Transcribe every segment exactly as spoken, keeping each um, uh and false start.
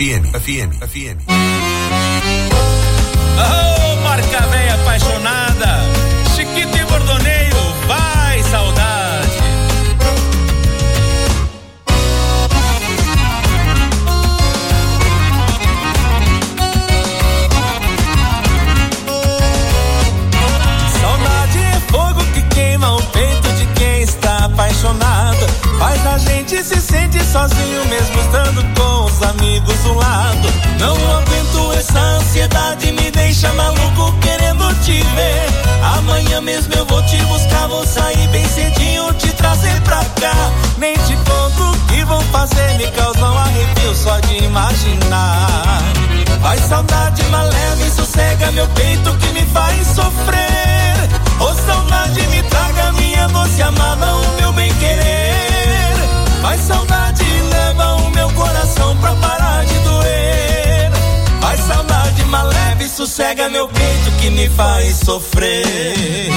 M, F M, F M. Oh, marca véia apaixonada, Chiquito e Bordoneio, vai saudade. Saudade é fogo que queima o peito de quem está apaixonado. Faz a gente se sente sozinho mesmo estando com os amigos do lado. Não aguento essa ansiedade, me deixa maluco querendo te ver. Amanhã mesmo eu vou te buscar, vou sair bem cedinho, te trazer pra cá. Nem te conto o que vão fazer, me causa um arrepio só de imaginar. Vai saudade, mas leve e sossega meu peito que me faz sofrer. Ô saudade, me traga minha doce amada, o meu bem querer. Vai saudade, leva o meu coração pra parar de doer. Vai saudade, mas leve e sossega meu peito que me faz sofrer.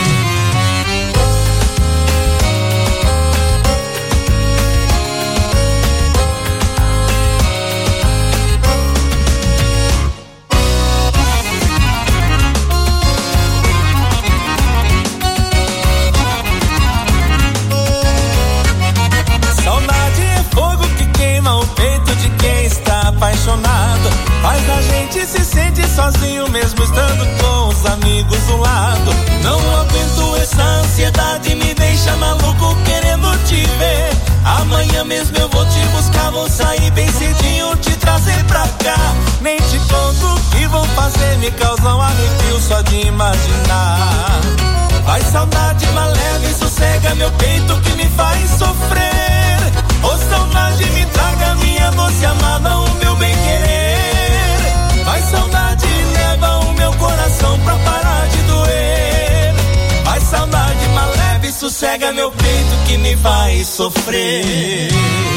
Apaixonado, faz a gente se sente sozinho mesmo estando com os amigos do lado. Não aguento essa ansiedade, me deixa maluco querendo te ver. Amanhã mesmo eu vou te buscar, vou sair bem cedinho, te trazer pra cá. Nem te conto o que vão fazer, me causa um arrepio só de imaginar. Vai saudade, mas leve e sossega meu peito que me faz sofrer. Ô saudade, me traga minha doce amada, o meu bem querer. Vai saudade, leva o meu coração pra parar de doer. Vai saudade, mas leve e sossega meu peito que me faz sofrer.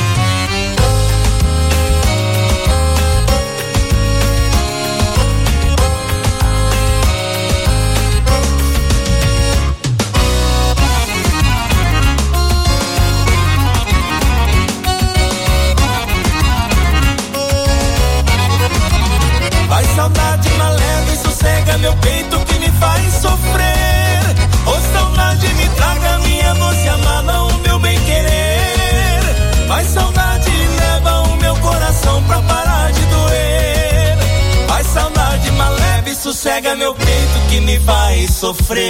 Vai saudade, mas leve e sossega meu peito que me faz sofrer. Ô saudade, me traga minha doce amada, o meu bem querer. Vai saudade, leva o meu coração pra parar de doer. Vai saudade, mas leve e sossega meu peito que me faz sofrer.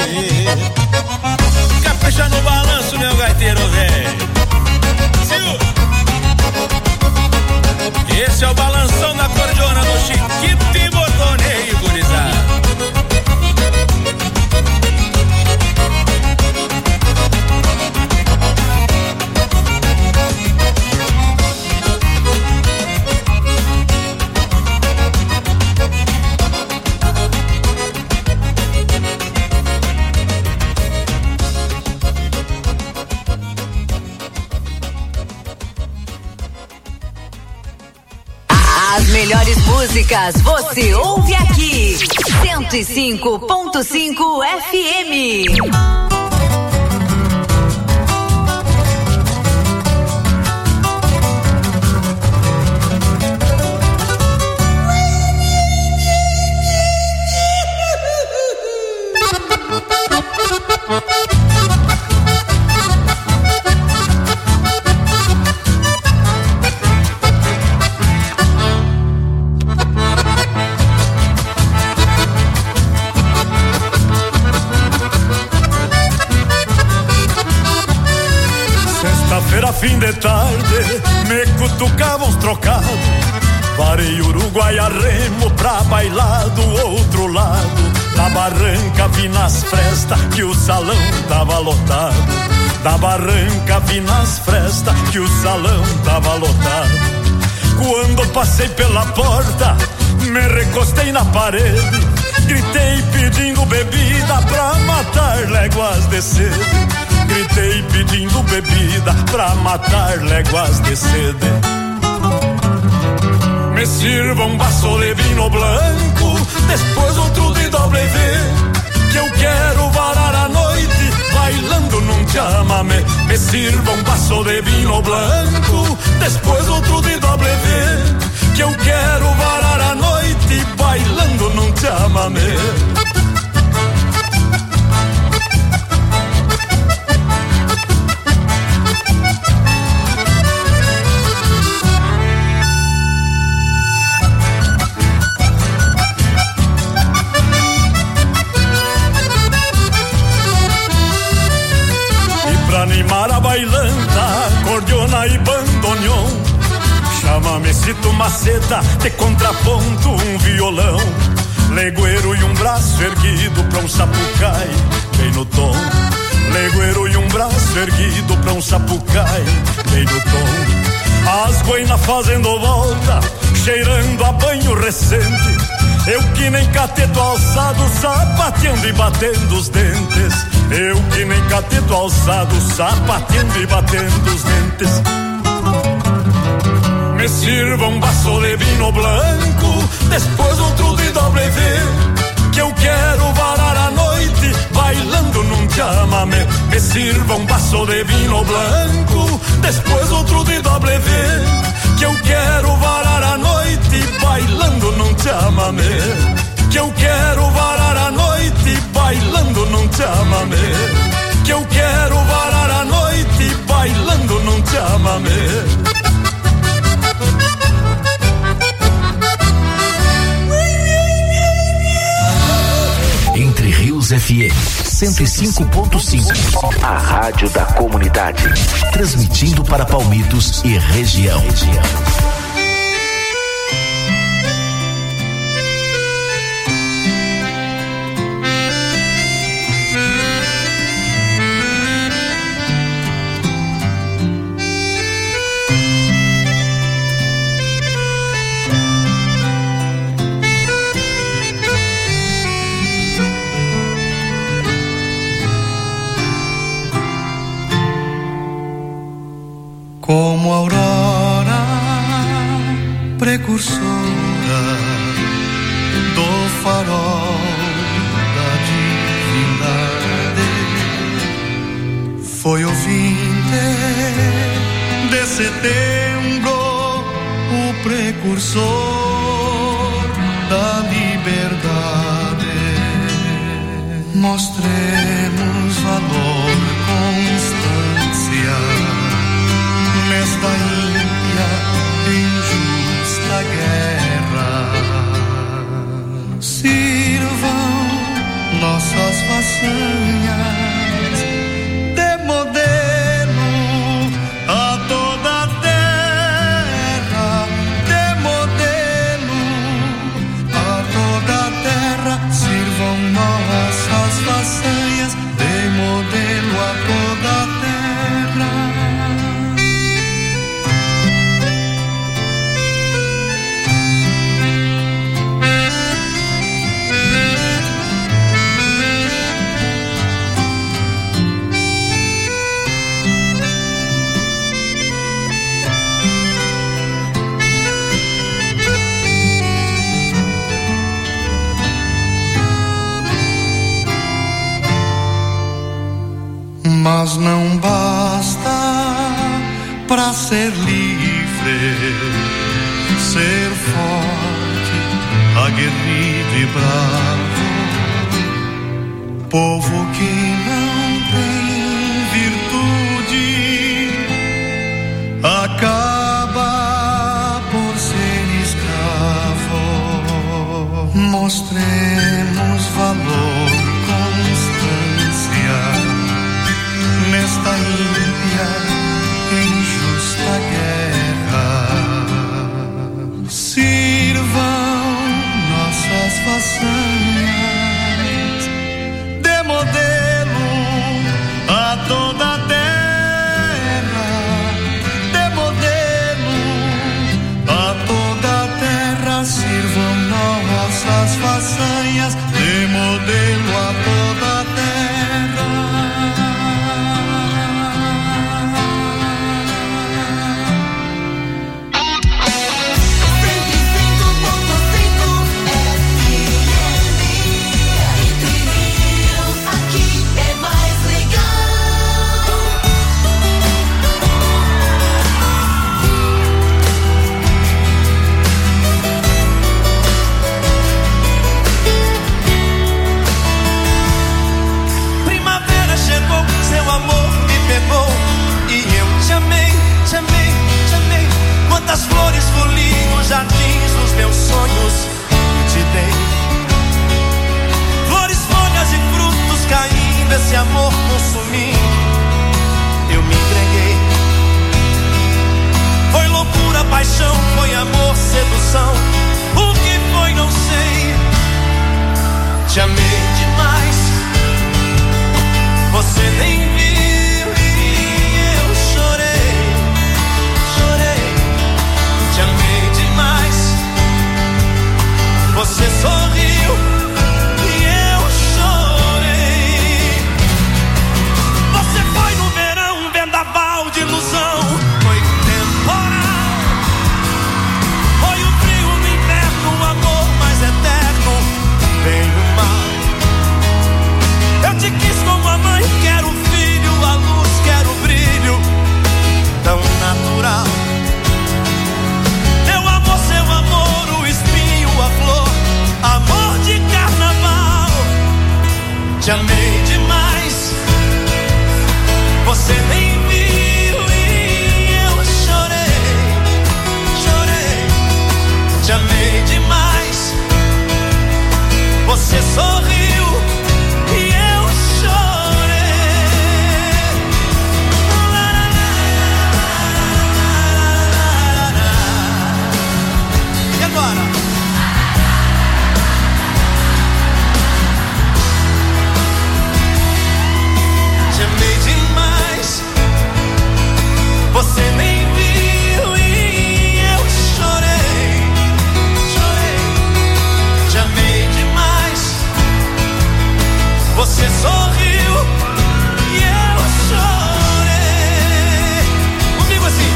Capricha no balanço, meu gaiteiro velho. Esse é o balanção da cordiona do Chiquito e Bordoneio, gurizada. As melhores músicas você ouve aqui. cento e cinco ponto cinco F M. Fim de tarde, me cutucavam os trocados. Varei Uruguai a remo pra bailar do outro lado. Da barranca vi nas frestas que o salão tava lotado. Da barranca vi nas frestas que o salão tava lotado. Quando passei pela porta, me recostei na parede. Gritei pedindo bebida pra matar léguas de sede. Gritei pedindo bebida pra matar léguas de sede. Me sirva um baço de vinho branco, depois outro de doble V, que eu quero varar a noite bailando num chamamé. Me sirva um baço de vinho branco, depois outro de doble V, que eu quero varar a noite bailando num chamamé. Pra animar a bailanta, cordiona e bandoneon, chamamecito maceta, de contraponto um violão, legueiro e um braço erguido pra um sapucai, bem no tom. Legueiro e um braço erguido pra um sapucai, bem no tom. As boinas fazendo volta, cheirando a banho recente, eu que nem cateto alçado, sapateando e batendo os dentes. Eu que nem cateto alçado, sapateando e batendo os dentes. Me sirva um baço de vinho branco, depois outro de doble V, que eu quero varar a noite bailando num chamamé. Me sirva um baço de vinho branco, depois outro de doble V, que eu quero varar a noite bailando num chamamé. Que eu quero varar a noite bailando num chamamé. Que eu quero varar a noite bailando num chamamé. Entre Rios F M cento e cinco ponto cinco, a rádio da comunidade, transmitindo para Palmitos e região. Como aurora precursora do farol da divindade, foi o vinte de setembro o precursor da liberdade. Mostremos valor, constância nesta ímpia e injusta guerra. Sirvam nossas façanhas de modelo a toda a terra, de modelo a toda a terra. Sirvam nossas façanhas de modelo a toda a terra. Mas não basta para ser livre, ser forte, aguerrido e bravo. Povo que não tem virtude acaba por ser escravo. Mostremos valor, constância nesta ímpia e injusta guerra. Sirvam nossas façanhas de modelo a toda a terra, de modelo a toda a terra. Sirvam nossas façanhas de modelo a toda a terra. Sempre, sempre te amei demais. Você sorriu e eu chorei. E agora? Te amei demais. Você nem viu e eu chorei. Chorei. Te amei demais. Você sorriu e eu chorei. Comigo assim.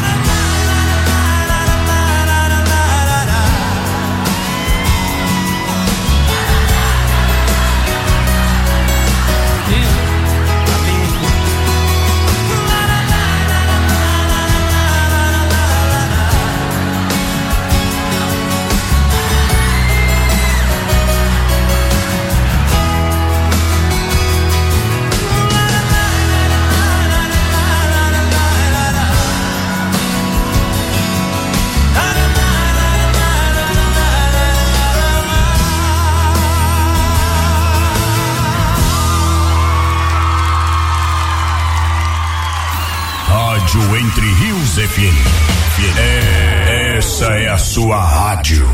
Entre Rios F M. É, essa é a sua rádio.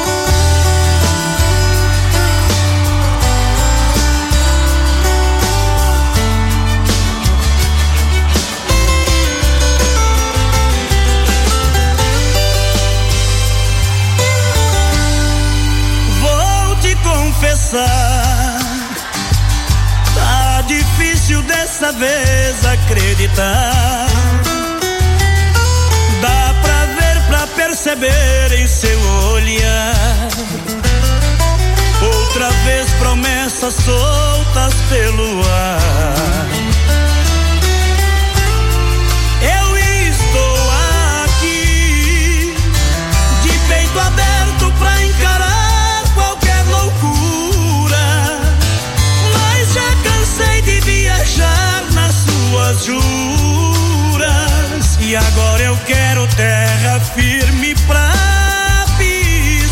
Vou te confessar, tá difícil dessa vez acreditar. Dá pra ver, pra perceber em seu olhar. Outra vez promessas soltas pelo ar. Eu estou aqui, de peito aberto pra encarar qualquer loucura. Mas já cansei de viajar nas suas juras. E agora eu quero terra firme pra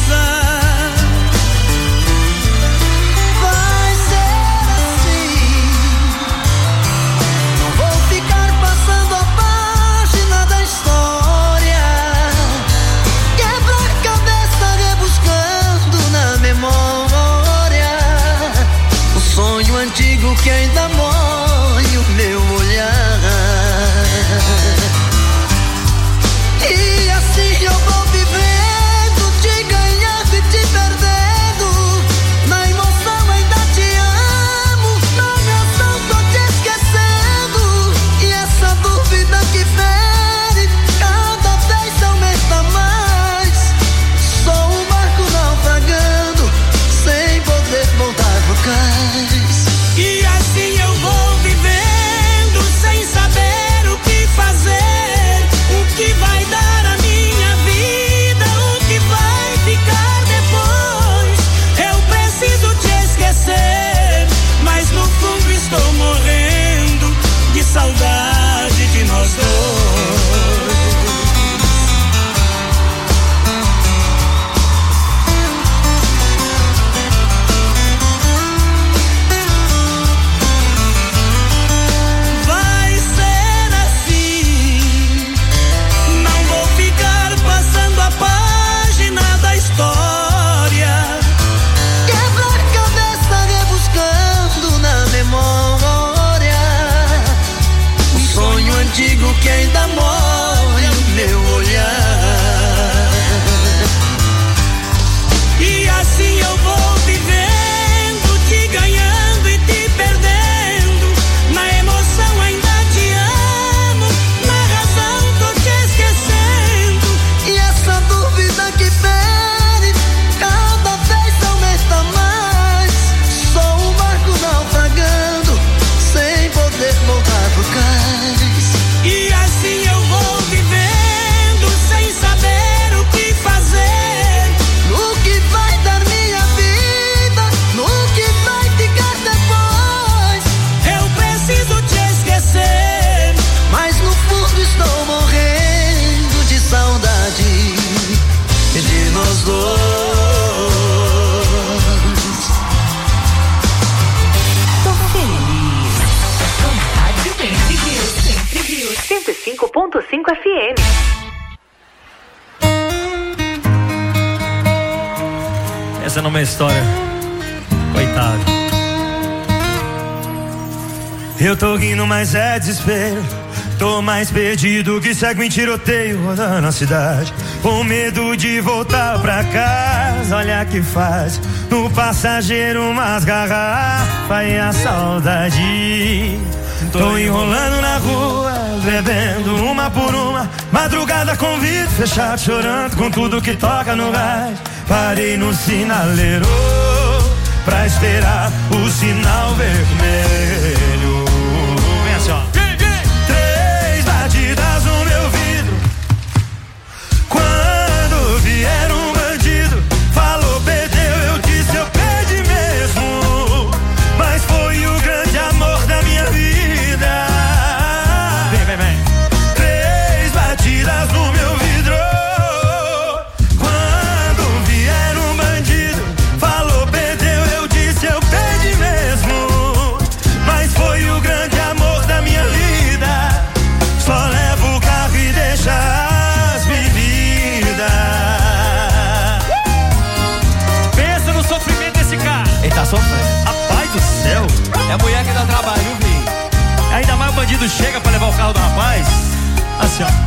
pisar. Vai ser assim, nós dois. Tô feliz. Com Rádio Sempre Rio, Sempre Rio. cento e cinco ponto cinco F M. Essa não é uma história. Coitado. Eu tô rindo, mas é desespero. Tô mais perdido que segue em tiroteio rodando a cidade, com medo de voltar pra casa. Olha que faz no passageiro umas garrafas e a saudade. Tô enrolando na rua, bebendo uma por uma. Madrugada com vidro fechado, chorando com tudo que toca no gás. Parei no sinaleiro pra esperar o sinal vermelho. Vem assim, ó. Três batidas no meu vidro. Quando vier um bandido, falou, perdeu, eu disse, eu perdi mesmo. Mas foi o grande amor da minha vida. Vem, vem, vem. Três batidas no meu vidro. Quando vier um bandido, falou, perdeu, eu disse, eu perdi mesmo. Mas foi o grande amor da minha vida. Só levo o carro e deixa as bebidas. Pensa no sofrimento desse cara. Ele tá sofrendo. Rapaz do céu. É a mulher que dá trabalho, viu, filho? Ainda mais o bandido chega pra levar o carro do rapaz. Assim, ó.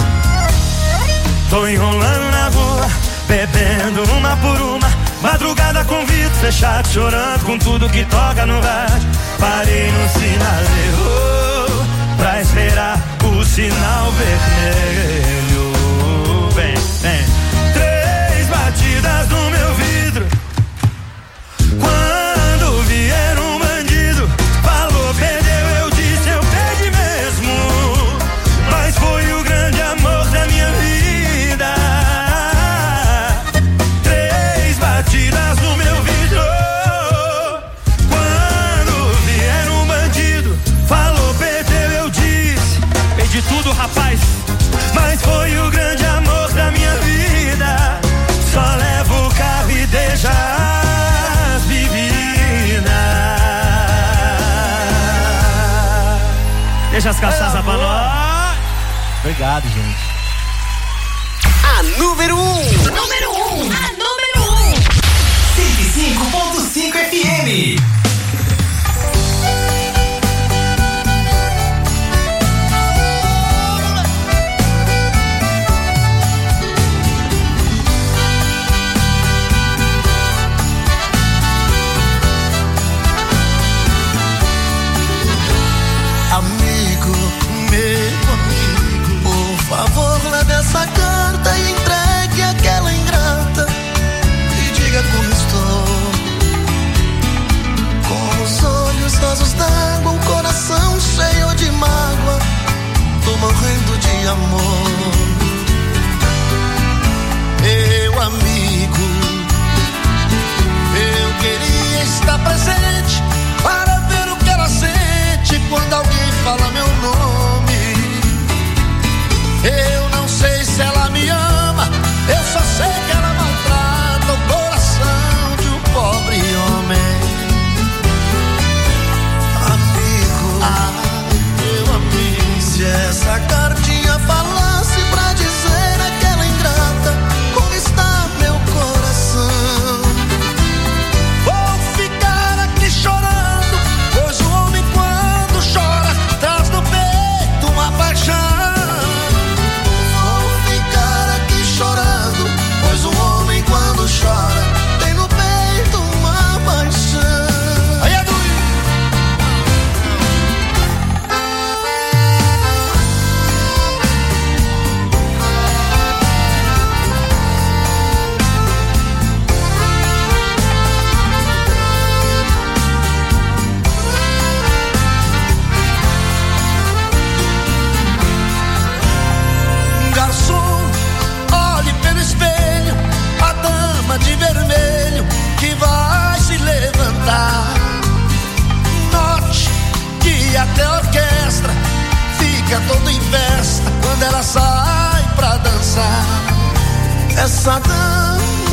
Tô enrolando na rua, bebendo uma por uma. Madrugada com vidro fechado, chorando com tudo que toca no rádio. Parei no sinaleiro pra esperar o sinal vermelho. Vem, vem. Três batidas no meu vidro. Quando vier um bandido, falou, perdeu, eu disse, eu perdi mesmo. Mas foi o grande amor da minha vida. Três batidas no meu vidro. Quando vier um bandido, falou, perdeu, eu disse, Perdi tudo, rapaz. mas foi o grande amor da minha vida. Só levo o carro e deixa as bebidas. Deixa as cachaças pra nós. Obrigado, gente. A número um. Número um. A número um. cento e cinco ponto cinco F M. Amigo, meu amigo, por favor, leve essa carta e entregue aquela ingrata e diga como estou. Com os olhos rasos d'água, o coração cheio de mágoa, tô morrendo de amor. Meu amigo, eu queria estar presente para ver o que ela sente quando alguém fala meu nome. Eu não sei se ela me ama, eu só sei que ela maltrata o coração de um pobre homem. Amigo, ah, meu amigo, se essa cartinha falasse pra dizer aquela ingrata como está meu coração, vou ficar aqui chorando, pois o homem quando chora traz no peito uma paixão. Vou ficar aqui chorando, pois o homem quando chora tem no peito uma paixão. Aí é doido. Garçom, olhe pelo espelho a dama de vermelho que vai se levantar. Note que até a orquestra fica toda em festa quando ela sai pra dançar. Essa dama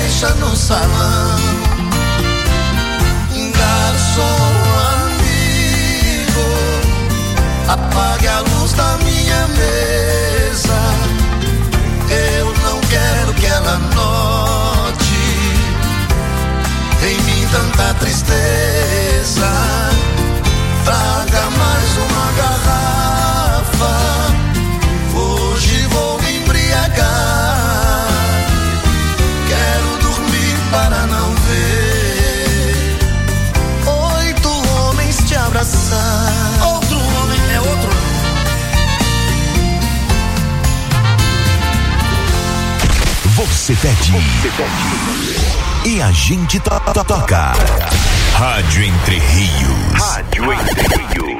deixa no salão. Garçom amigo, apague a luz da minha mesa. Eu não quero que ela note em mim tanta tristeza. Traga mais uma garrafa, hoje vou me embriagar. Quero dormir para não ver oito homens te abraçar. Outro homem é outro. Você pede. Você pede. E a gente to to toca. Rádio Entre Rios. Rádio Entre Rios.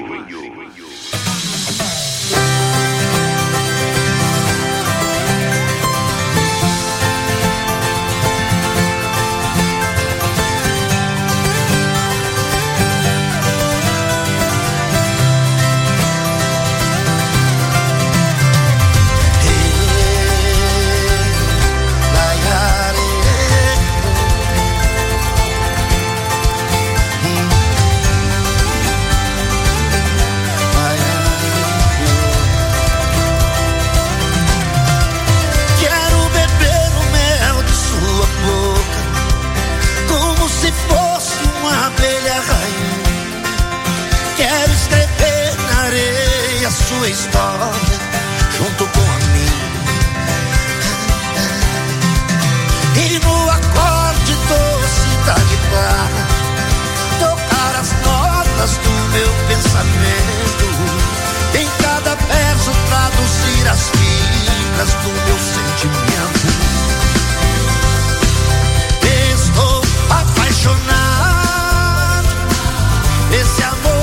Sua história junto com a minha, e no acorde doce da guitarra tocar as notas do meu pensamento, em cada verso traduzir as fibras do meu sentimento. Estou apaixonado, esse amor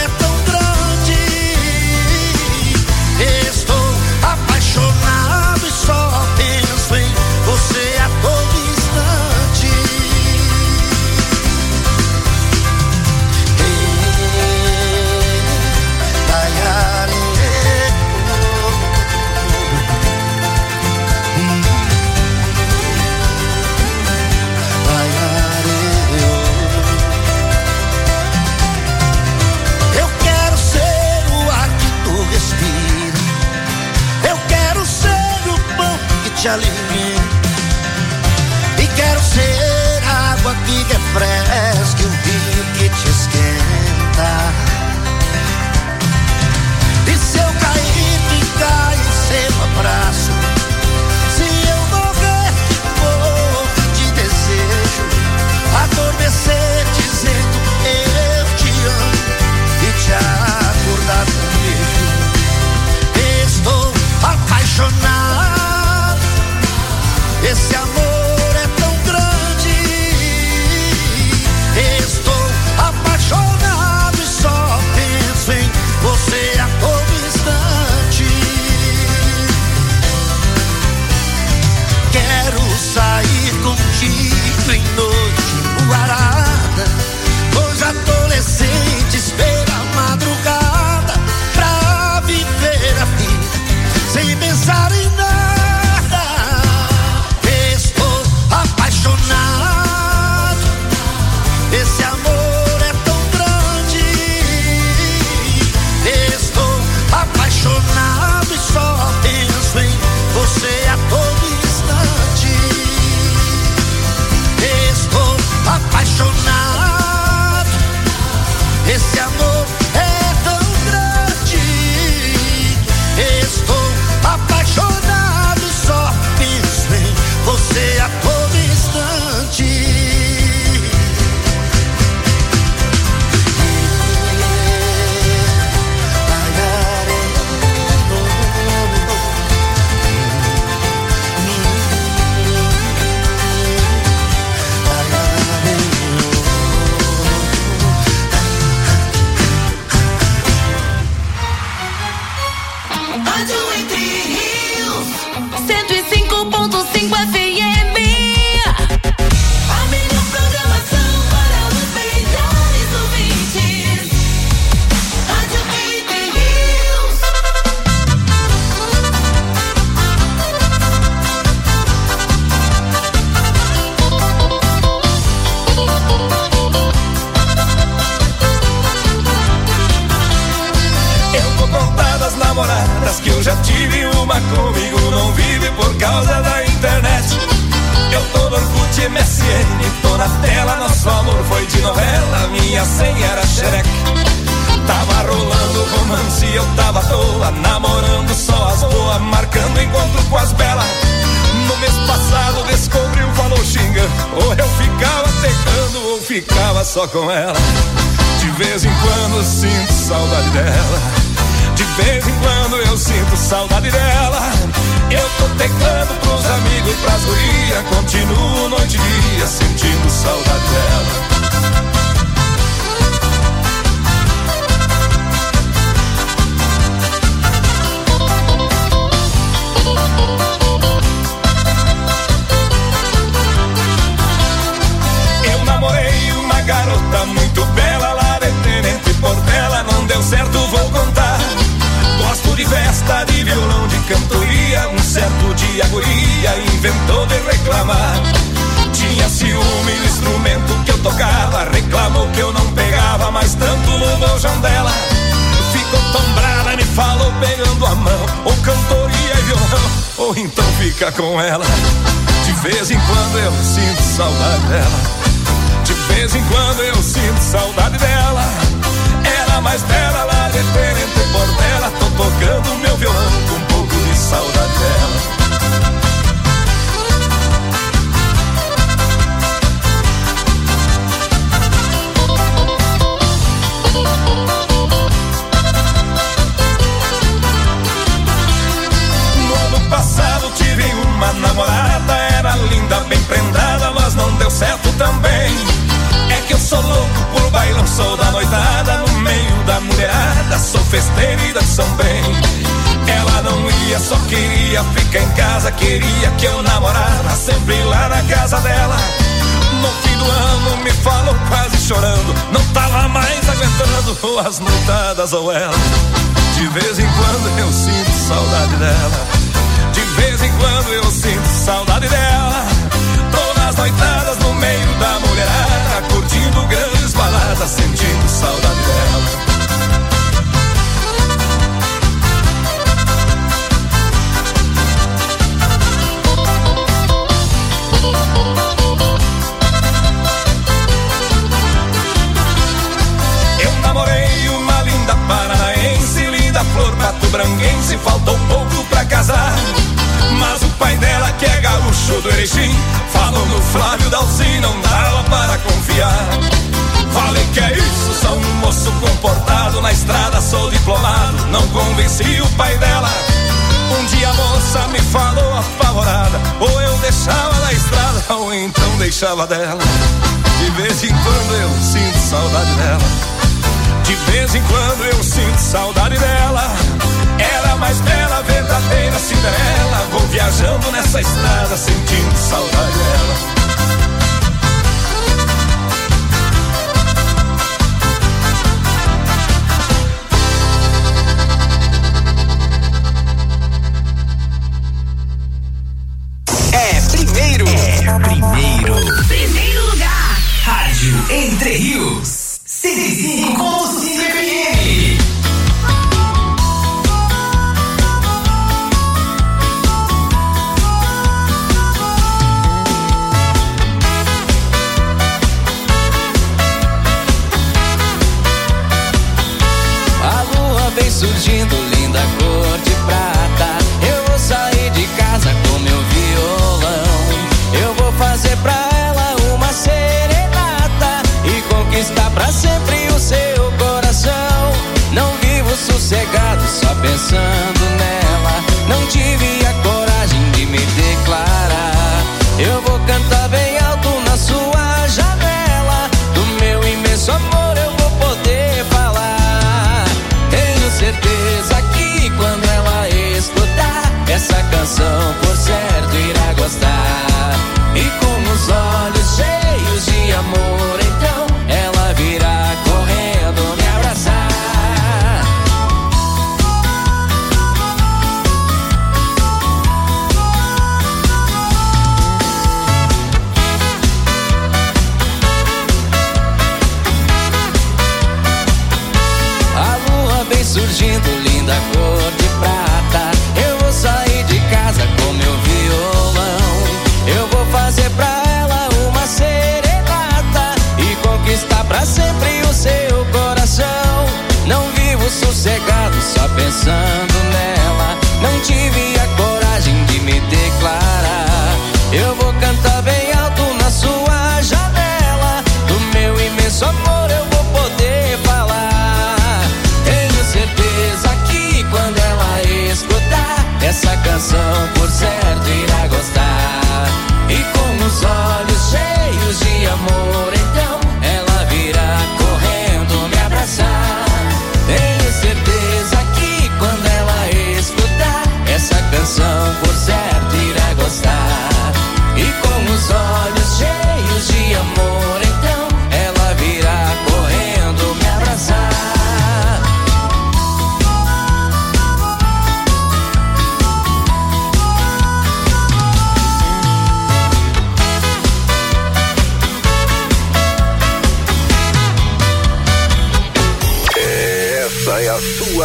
te alimenta, e quero ser água que refresque o rio que te esquenta. E se eu cair, ficar em seu abraço, se eu morrer, que morro de desejo, adormecer dizendo eu te amo e te acordar com um beijo. Estou apaixonado, esse amor é tão grande, comigo não vive por causa da internet. Eu tô no Orkut M S N, tô na tela, nosso amor foi de novela, minha senha era xereque. Tava rolando romance, eu tava à toa, namorando só as boas, marcando encontro com as belas. No mês passado descobriu, falou xinga, ou eu ficava tecando ou ficava só com ela. De vez em quando sinto saudade dela, de vez em quando eu sinto saudade dela. Eu tô teclando pros amigos, pras gurias, continuo noite e dia sentindo saudade dela. Eu namorei uma garota muito bela lá de Tenente Portela, não deu certo, vou contar. Gosto de festa, de violão, de cantoria. Um certo dia a guria inventou de reclamar. Tinha ciúme do instrumento que eu tocava, reclamou que eu não pegava mais tanto no bojão dela. Ficou tão brava, me falou pegando a mão, ou cantoria e violão, ou então fica com ela. De vez em quando eu sinto saudade dela, de vez em quando eu sinto saudade dela. Era mais bela lá de Tenente Portela, tô tocando meu violão com um pouco de saudade dela. No ano passado tive uma namorada, era linda, bem prendada, mas não deu certo também. É que eu sou louco por bailão, sou da noitada, no meio da mulherada, sou festeiro e dançam bem. Ela não ia, só queria ficar em casa, queria que eu namorava sempre lá na casa dela. No fim do ano me falou quase chorando, não tava mais aguentando ou as noitadas ou ela. De vez em quando eu sinto saudade dela, de vez em quando eu sinto saudade dela. Tô nas noitadas no meio da mulherada, curtindo grandes baladas, sentindo saudade dela. Eu namorei uma linda paranaense, linda flor pato-branquense, faltou pouco pra casar. Mas o pai dela, que é gaúcho do Erechim, falou no Flávio Dalci, não dava para confiar. Falei que é isso, sou um moço comportado, na estrada sou diplomado, não convenci o pai dela. Um dia a moça me falou apavorada, ou eu deixava na estrada, ou então deixava dela. De vez em quando eu sinto saudade dela, de vez em quando eu sinto saudade dela. Era mais bela, verdadeira Cinderela, vou viajando nessa estrada sentindo saudade dela. É primeiro. É primeiro. Primeiro lugar. Rádio Entre Rios. cento e cinco ponto cinco F M. A lua vem surgindo, linda cor de prata. Eu vou sair de casa com meu violão. Eu vou fazer pra ela uma serenata e conquistar pra sempre o seu coração. Não vivo sossegado só pensando nela, não tive a coragem de me declarar. Eu vou cantar bem alto na sua janela, do meu imenso amor eu vou poder falar. Tenho certeza que quando ela escutar essa canção, por certo irá gostar. E com os olhos cheios de amor, então ela virá correndo me abraçar. A lua vem surgindo, linda cor de prata. Eu vou sair de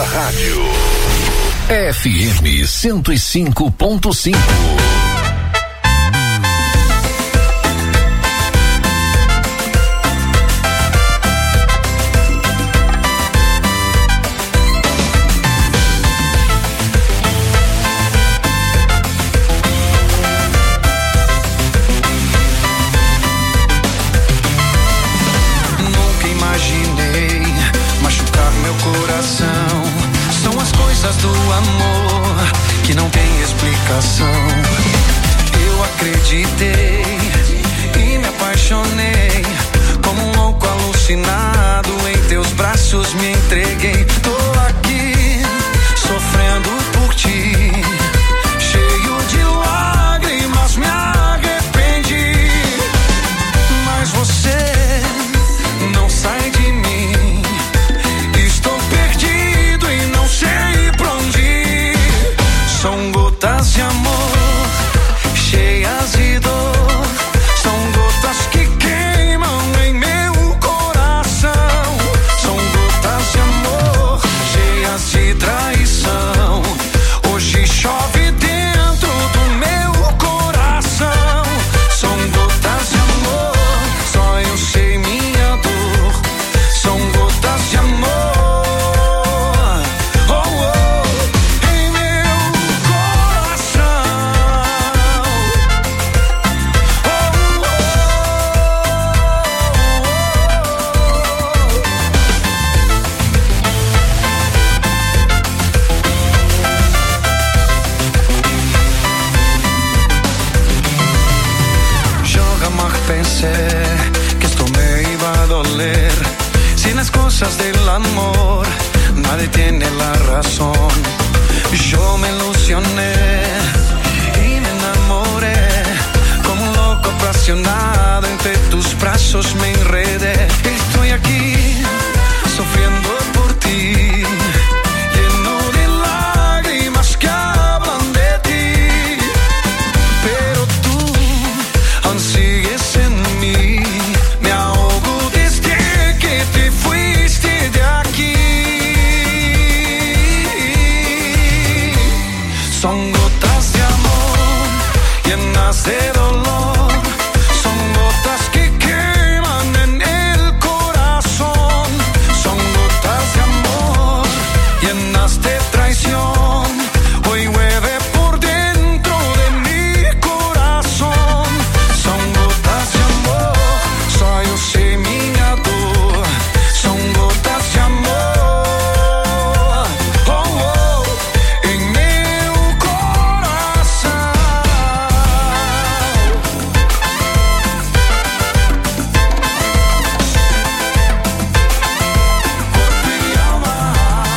rádio. F M cento e cinco ponto cinco. Do amor que não tem explicação. Eu acreditei e me apaixonei, como um louco alucinado. Em teus braços me entreguei. Tô aqui sofrendo por ti, cheio de lágrimas, me arrependi. Mas você não sai de mim. Estou perdido e não sei pra onde ir. São gotas de amor, cheias de dor. São gotas que queimam em meu coração. São gotas de amor, cheias de traição. Hoje chove dentro do meu coração. São gotas de amor, só eu sei minha dor. São gotas de amor. Pensé que esto me iba a doler. Si las cosas del amor nadie tiene la razón. Yo me ilusioné y me enamoré, como un loco apasionado. Entre tus brazos me enredé. Estoy aquí sufriendo por ti, lleno de lágrimas que hablan de ti. Pero tú aún sigues en mí. Me ahogo desde que te fuiste de aquí. Son gotas de amor llenas de dolor. Son gotas que queman en el corazón. Son gotas de amor llenas de traición. Hoy llueve por dentro de mi corazón. Son gotas de amor, só eu sei minha dor. São gotas de amor, oh, oh, em meu coração. Corpo e alma.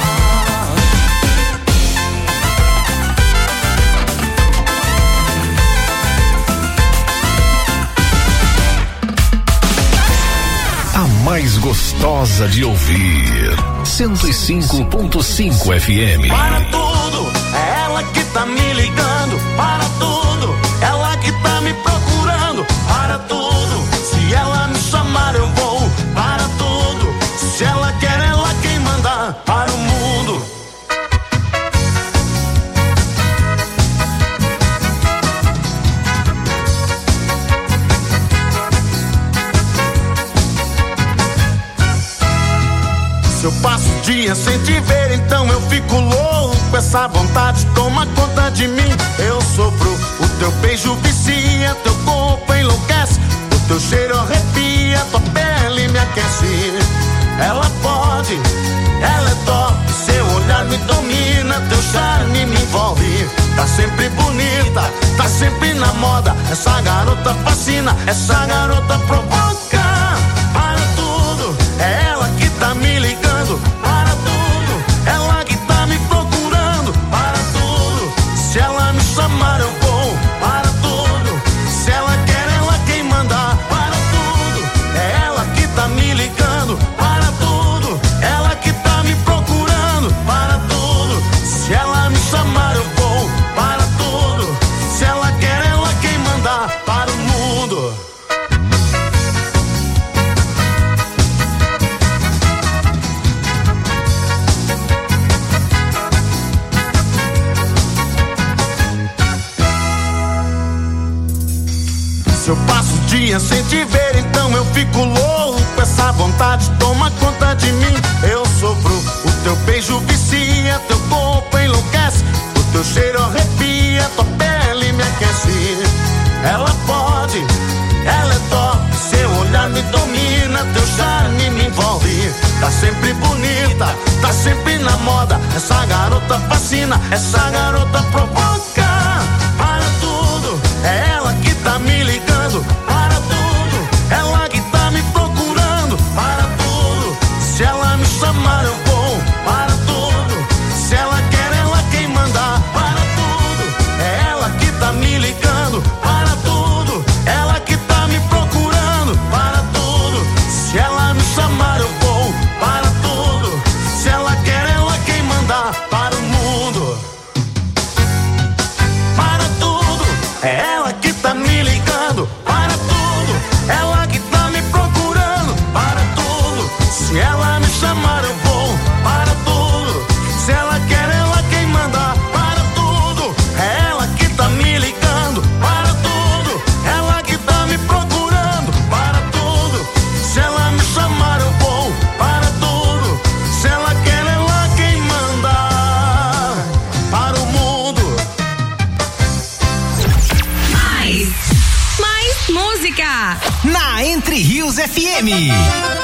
A mais gostosa de ouvir. cento e cinco ponto cinco F M. Para tudo, é ela que tá me ligando. Para tudo, ela que tá me procurando. Para tudo, se ela me chamar eu vou. Para tudo, se ela quer ela quem mandar. Para o mundo. Se eu passo o dia sem te ver, então eu fico louco. Essa vontade toma conta de mim. Eu sofro, o teu beijo vicia, teu corpo enlouquece. O teu cheiro arrepia, tua pele me aquece. Ela pode, ela é top. Seu olhar me domina, teu charme me envolve. Tá sempre bonita, tá sempre na moda. Essa garota fascina, essa garota provoca. Para tudo, é ela que tá me ligando. Para tudo, ela que tá me procurando. Para tudo, se ela me chamar eu vou. Para tudo, se ela quer ela quem mandar. Para tudo, é ela que tá me ligando. Para tudo, ela que tá me procurando. Para tudo, se ela me chamar eu vou. Para tudo, se ela quer ela quem mandar. Para o mundo. Se eu passo o dia sem te ver, então eu fico louco. Essa vontade toma conta de mim. Eu sofro, o teu beijo vicia, teu corpo enlouquece, o teu cheiro arrepia, tua pele me aquece. Ela pode, ela é top, seu olhar me domina, teu charme me envolve. Tá sempre bonita, tá sempre na moda. Essa garota fascina, essa garota provoca. Para tudo, é ela que tá me ligando. Para tudo, ela que tá me procurando. Para tudo, se ela me chamar eu vou. Para tudo, se ela quer ela quem mandar. Para tudo, é ela que tá me ligando. Para tudo, ela que tá me procurando. Para tudo, se ela me chamar eu vou. Para tudo, se ela quer ela quem mandar. Para o mundo, para tudo, é ela que tá me ligando. Para tudo, ela que tá me procurando. Para tudo, se ela me chamar eu vou. Para tudo, se ela quer ela quem mandar. Para tudo, é ela que tá me ligando. Para tudo, ela que tá me procurando. Para tudo, se ela me chamar eu vou. Para tudo, se ela quer ela quem mandar. Para o mundo. Mais, mais música na Entre Rios F M.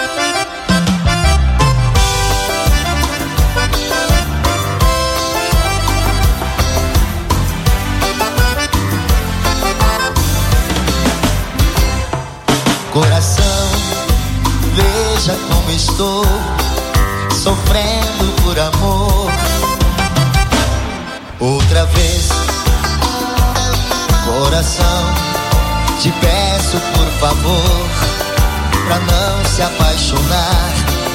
Coração, veja como estou, sofrendo por amor. Outra vez, coração, te peço por favor, pra não se apaixonar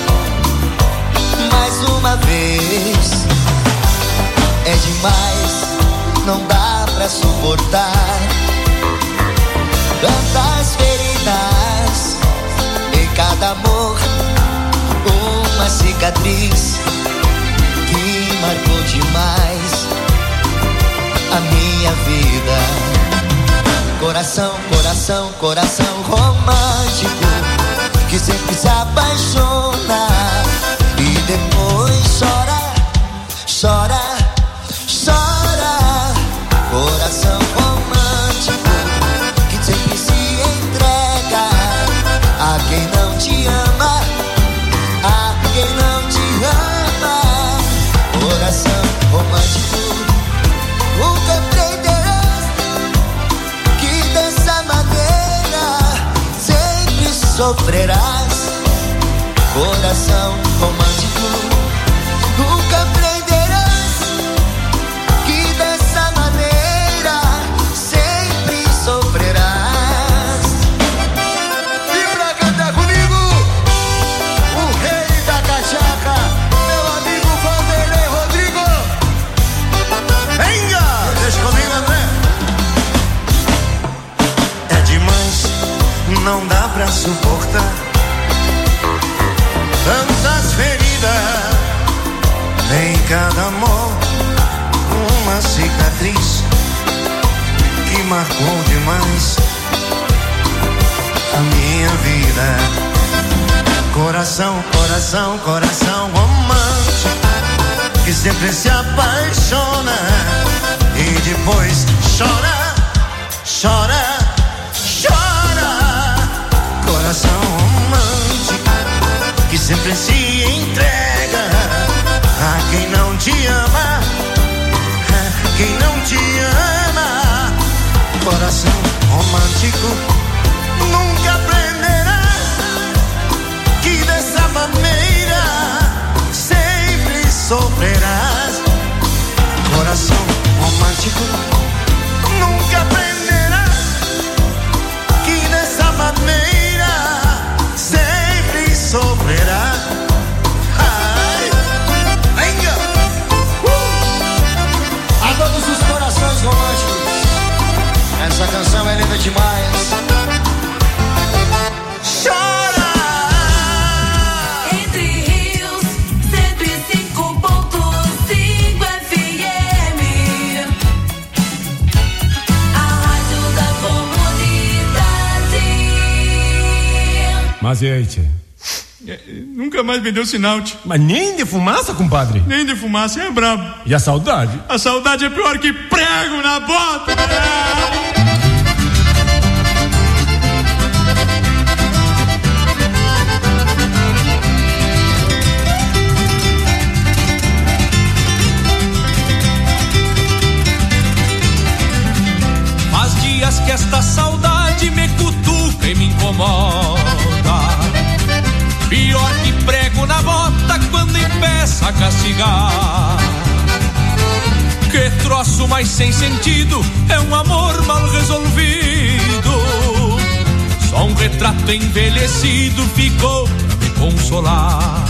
mais uma vez. É demais, não dá pra suportar tantas feridas, em cada amor uma cicatriz que marcou demais a minha vida. Coração, coração, coração romântico que sempre se apaixona e depois chora, chora, chora. Coração romântico que sempre se entrega a quem não te ama, a quem não te ama. Coração romântico, nunca aprenderás que dessa maneira sempre sofrerás. Coração romântico, nunca aprenderás que dessa maneira sempre sofrerás. E pra cantar comigo, o rei da cachaca, meu amigo Vanderlei Rodrigo. Venga! Deixa comigo, André. É demais, não dá pra suportar tantas feridas, em cada amor uma cicatriz que marcou demais a minha vida. Coração, coração, coração romântico que sempre se apaixona e depois chora, chora, chora. Coração romântico que sempre se entrega a quem não te ama, a quem não te ama. Coração romântico, nunca aprenderá que dessa maneira sempre sofrerás. Coração romântico, nunca aprenderá que dessa maneira sempre sofrerá. Ai, venga! Uh! A todos os corações românticos, essa canção é linda demais. Chora! Entre Rios, cento e cinco ponto cinco F M. A Mas e aí, tchê? É, nunca mais me deu sinal, tchê. Mas nem de fumaça, compadre? Nem de fumaça, é brabo. E a saudade? A saudade é pior que prego na bota. É. Que esta saudade me cutuca e me incomoda. Pior que prego na bota quando empeça a castigar. Que troço mais sem sentido, é um amor mal resolvido. Só um retrato envelhecido ficou pra me consolar.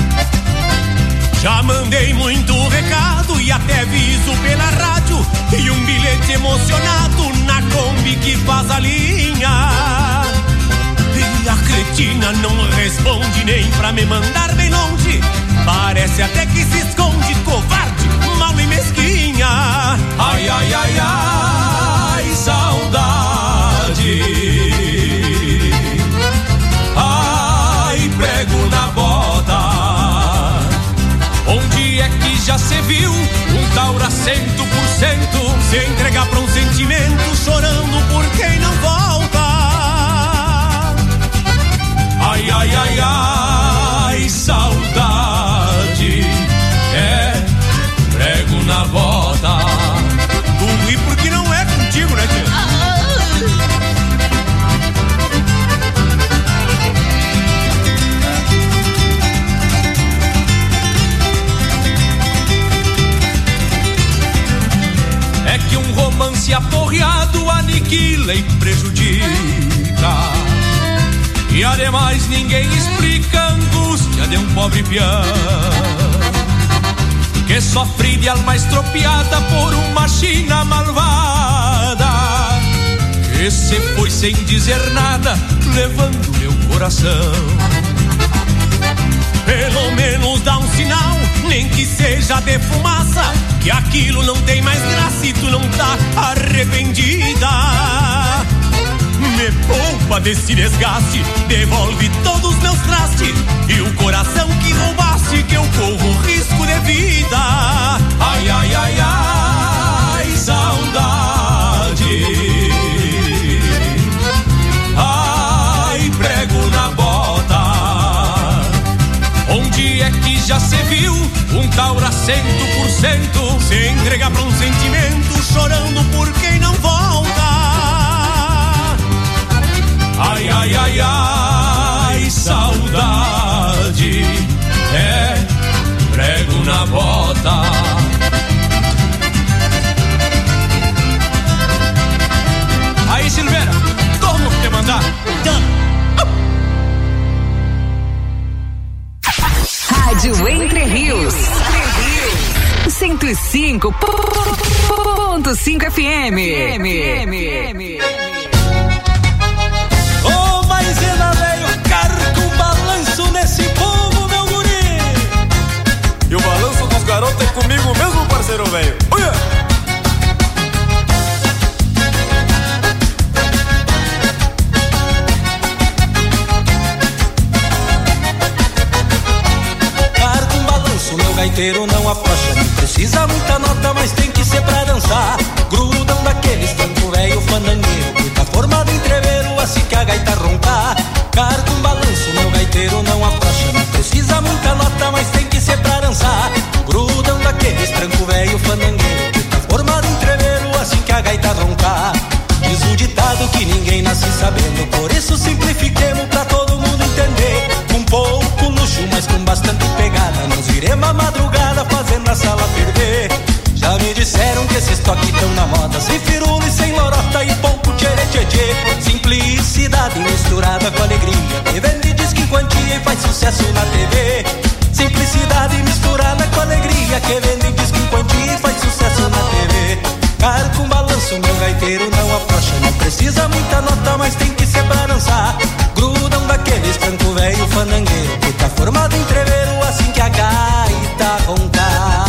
Já mandei muito recado e até aviso pela rádio, e um bilhete emocionado na Kombi que faz a linha. E a cretina não responde nem pra me mandar bem longe. Parece até que se esconde, covarde, mal e mesquinha. Ai, ai, ai, ai, saudade. Ai, prego na bota. Onde é que já se viu um taura cento por cento se entregar pra um sentimento, chorando por quem não volta? Ai, ai, ai, ai, saudade. É prego na bota. Tu ri porque não é contigo, né, tia? É que um romance aporreado aniquila e prejudica. E ademais ninguém explica a angústia de um pobre peão que sofre de alma estropiada por uma China malvada, que se foi sem dizer nada, levando meu coração. Pelo menos dá um sinal, nem que seja de fumaça, que aquilo não tem mais graça e tu não tá arrependida. Me poupa desse desgaste, devolve todos meus trastes e o coração que roubaste, que eu corro risco de vida. Ai, ai, ai, ai, saudade. Ai, prego na bota. Onde é que já se viu um taura cento por cento se entrega pra um sentimento, chorando por quem não volta? Ai, ai, ai, ai, saudade. É prego na bota. Aí, Silveira, toma o que te mandar. Rádio Entre Rios. cento e cinco ponto cinco F M. Ô, maisena velho, carga um balanço nesse povo, meu guri. E o balanço dos garotos é comigo mesmo, parceiro velho. Olha! Carga um balanço, meu gaiteiro não afrouxa. Não precisa muita nota, mas tem que ser pra dançar. Grudam daqueles tanto velho fandangueiro que tá formado em treveiro assim que a gaita roncar. Carga um balanço, meu gaiteiro não afrouxa. Não precisa muita nota, mas tem que ser pra dançar. Grudam daqueles tranco velho fandangueiro que tá formado em treveiro assim que a gaita roncar. Diz um ditado que ninguém nasce sabendo, por isso simplifiquemos pra todo mundo entender. Com pouco luxo, mas com bastante pegada, nós viremos a madrugada fazendo a sala ferver. Já me disseram que esses toques tão na moda, sem firula e sem lorota e pouco tchê-tchê-tchê. Simplicidade misturada com alegria, que vende disco em quantia e faz sucesso na T V. Simplicidade misturada com alegria, que vende disco em quantia e faz sucesso na T V. Carga um balanço, meu gaiteiro não afrouxa. Não precisa muita nota, mas tem que ser pra dançar. Grudam daqueles tranco velho fandangueiro que tá formado em treveiro assim que a gaita roncar.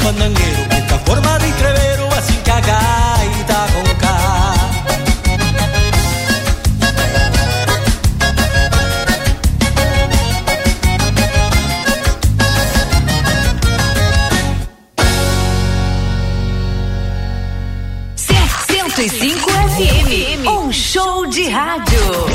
fandangueiro, boca formada em treveiro, assim que a gaita ronca. cento e cinco F M, um show de rádio.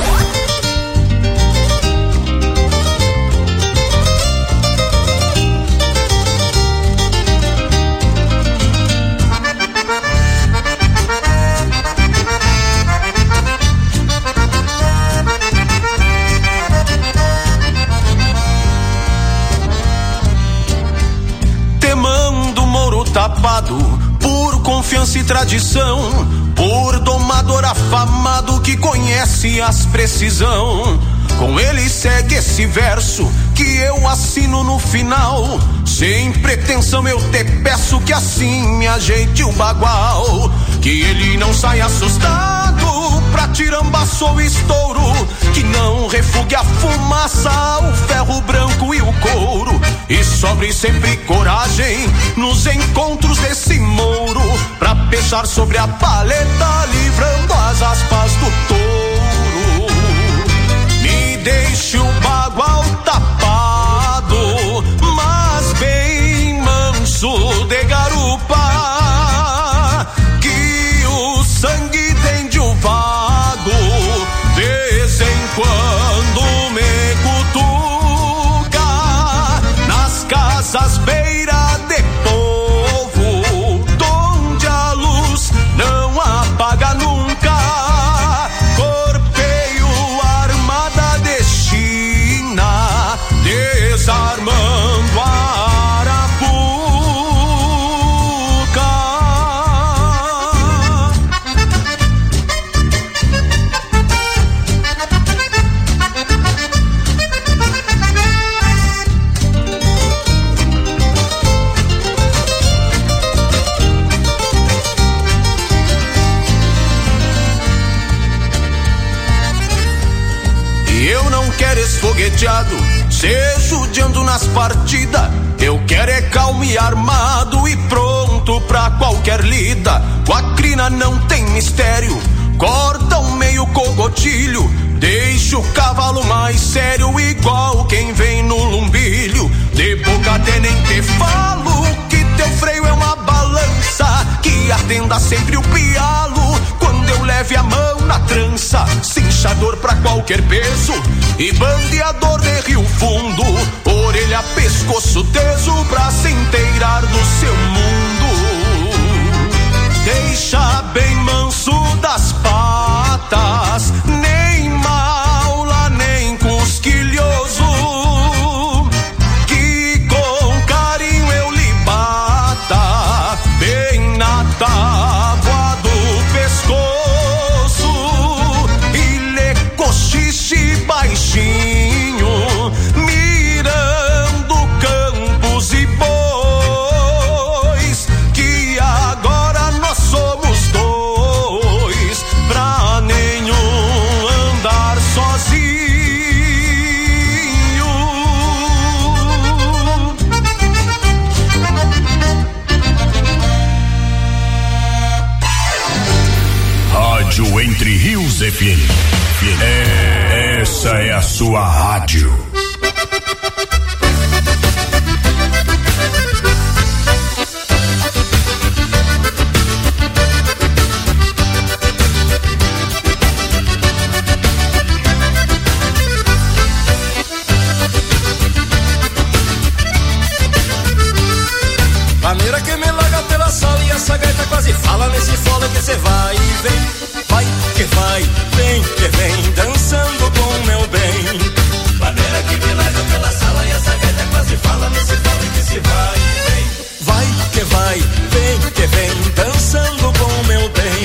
Te mando Moro tapado por confiança e tradição, por domador afamado que conhece as precisão. Com ele segue esse verso que eu assino no final. Sem pretensão eu te peço que assim me ajeite o bagual, que ele não saia assustado pra tirambaço ou estouro, que não refugue a fumaça, o ferro branco e o couro, e sobre sempre coragem nos encontros desse mouro, pra pechar sobre a paleta, livrando as aspas do touro. Me deixe o bagual tapado, mas bem manso de garupa, que o sangue tem de o vago, vez em quando me cutuca, nas casas beira de povo, donde a luz não apaga nunca, corpeio armada de China, desarmando a arapuca. E eu não quero esfogueteado, seja judiando nas partidas. Eu quero é calmo e armado e pronto pra qualquer lida. Com a crina não tem mistério, corta um meio cogotilho, deixa o cavalo mais sério, igual quem vem no lumbilho. De boca até nem te falo, que teu freio é uma balança, que atenda sempre o pialo, quando eu leve a mão na trança. Cinchador pra qualquer peso e bandeador de Rio Fundo, orelha, pescoço teso pra se inteirar do seu mundo. Deixa bem manso das patas, nem maula, nem cosquilhoso, que com carinho eu lhe bata bem na tábua do pescoço e lhe cochiche baixinho, mirando campos e bois, que agora nós somos dois, pra nenhum andar sozinho. Rádio Entre Rios F M. É, essa é a sua rádio. Maneira que me larga pela sala e essa gaita quase fala nesse fole que cê vai e vem, vai que vai, vem que vem, dançando com meu bem. Maneira que me larga pela sala e essa gaita quase fala nesse fole que cê vai e vem, vai que vai, vem que vem, dançando com meu bem.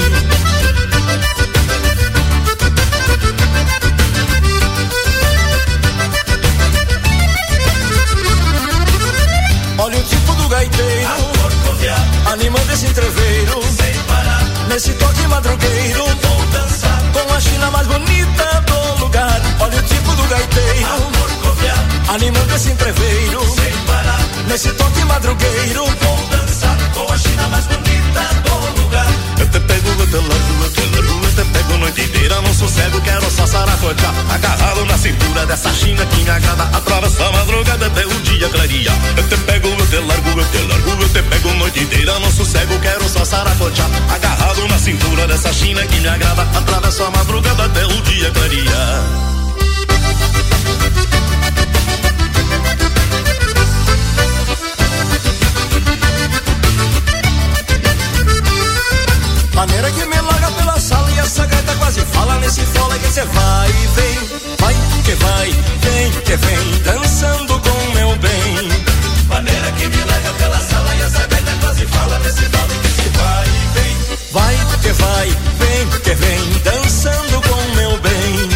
Olha o tipo do gaiteiro, animando esse entreveiro, nesse toque madrugueiro, vou dançar com a China mais bonita do lugar. Olha o tipo do gaiteiro, animando esse entreveiro, nesse toque madrugueiro, vou dançar gaiteira, no sossego, quero só saracotear. Agarrado na cintura dessa china que me agrada, atravesso a madrugada até o dia clarear. Maneira que me larga pela sala e essa gaita quase fala nesse fole que cê vai e vem, vai que vai, vem que vem, dançando com meu bem. Maneira que me larga pela sala e essa gaita quase fala nesse fole que cê vai e vem, vai que vai, vem que vem, dançando com meu bem.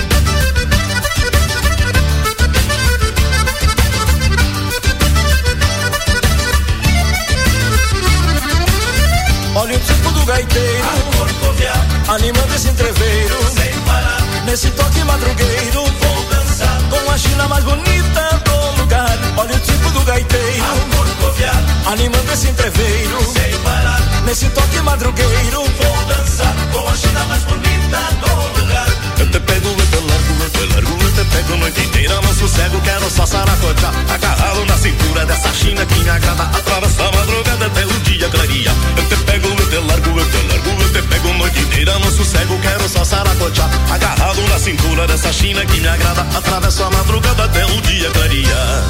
Olha o tipo do gaiteiro, animando esse entreveiro, sem parar, nesse toque madrugueiro, vou dançar com a china mais bonita do lugar. Olha o tipo do gaiteiro, animando esse entreveiro, sem parar, nesse toque madrugueiro, vou dançar com a china mais bonita do lugar. Eu te pego, eu te largo, eu te largo, eu te pego noite inteira, no sossego, quero só saracotear. Agarrado na cintura dessa china que me agrada, atravessa a madrugada até o dia clarear. Eu te pego, eu te largo, eu te largo, eu te pego noite inteira, no sossego, quero só saracotear. Agarrado na cintura dessa china que me agrada, atravessa a madrugada até o dia clarear.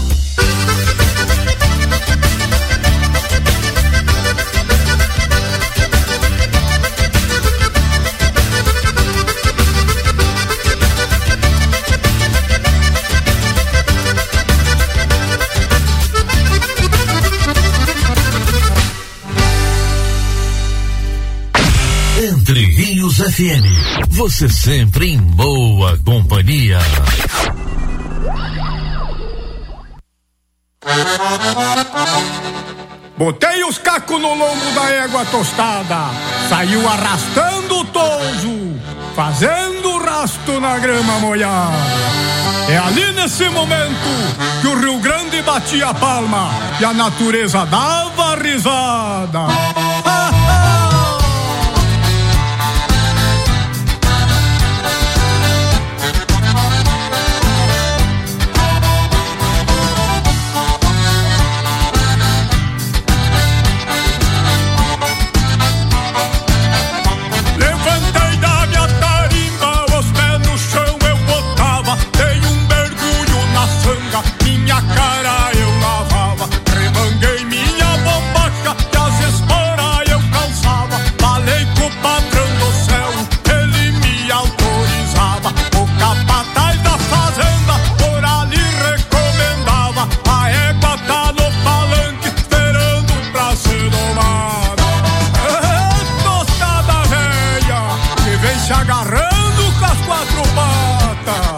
Entre Rios F M, você sempre em boa companhia. Botei os cacos no lombo da égua tostada, saiu arrastando o toso, fazendo rasto na grama molhada. É ali nesse momento que o Rio Grande batia a palma e a natureza dava risada. Minha cara eu lavava, remanguei minha bombacha, que as esporas eu calçava. Falei com o patrão do céu, ele me autorizava. O capataz da fazenda por ali recomendava. A égua tá no palanque, esperando pra ser domada. É, tostada velha, que vem se agarrando com as quatro patas.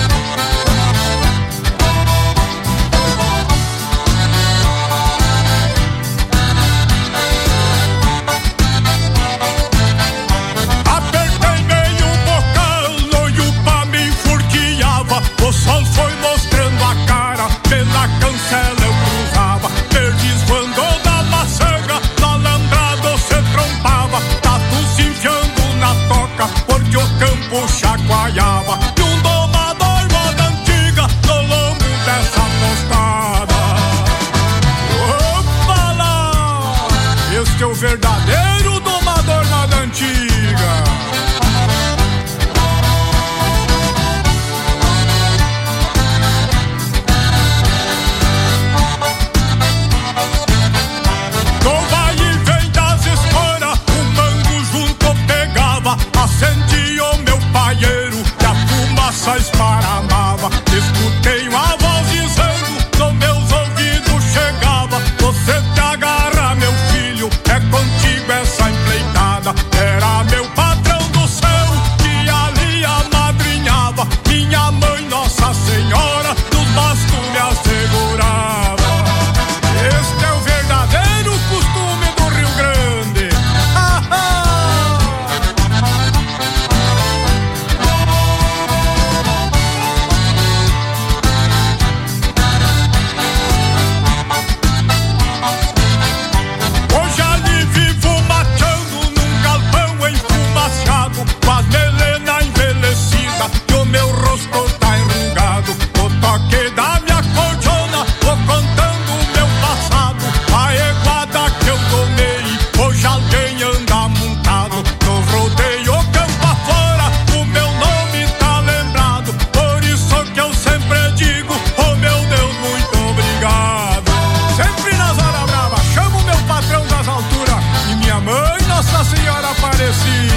O sol foi mostrando a cara, pela cancela eu cruzava. Perdiz quando da macega, malandrado se trompava. Tatu se enfiando na toca, porque o campo chacoalhava. E um domador moda antiga, no lombo dessa tostada. Opa lá, este é o verdadeiro domador moda antiga. Acendi o meu paieiro, que a fumaça esparramava. Escutei uma voz dizendo, nos meus ouvidos chegava: você te agarra, meu filho, é contigo essa empleitada. Era meu patrão do céu, que ali amadrinhava. Minha mãe, Nossa Senhora, dos bastos me assegurava. Este é o verdadeiro costume do Rio Grande. Ah, ah. Aparecida.